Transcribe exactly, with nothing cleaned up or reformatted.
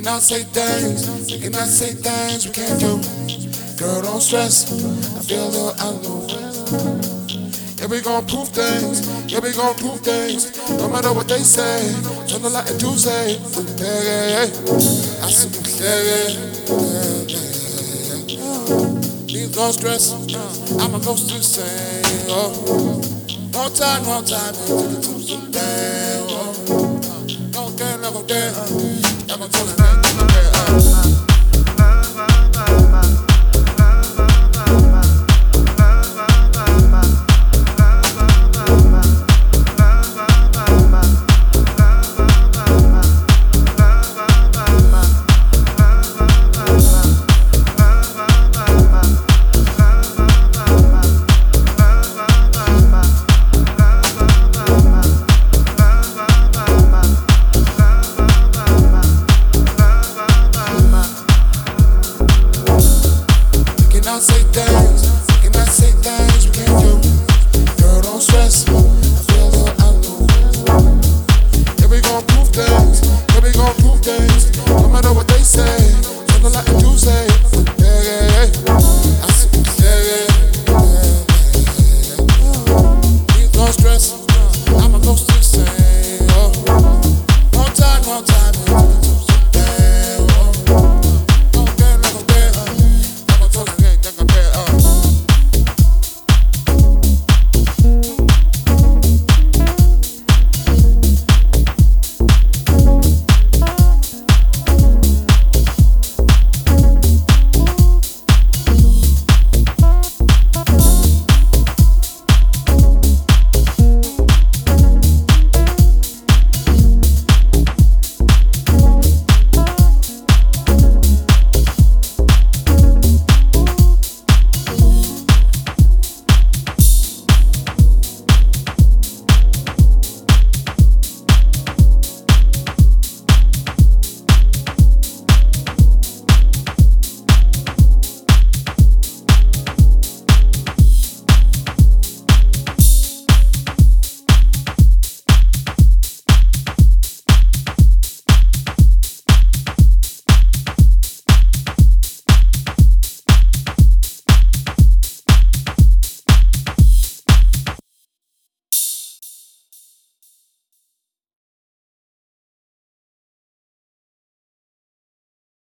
cannot say things, we cannot say things we can't do. Girl, don't stress, I feel a little out of the way. Yeah, we gon' prove things, yeah, we gon' prove things. No matter what they say, something like the Jews say. Yeah, yeah, yeah. I see you, yeah, yeah, yeah, yeah, yeah. Please don't stress, I'ma go to the same. Oh. No time, no time, take it to the day. Oh. No day, never day, never till the night.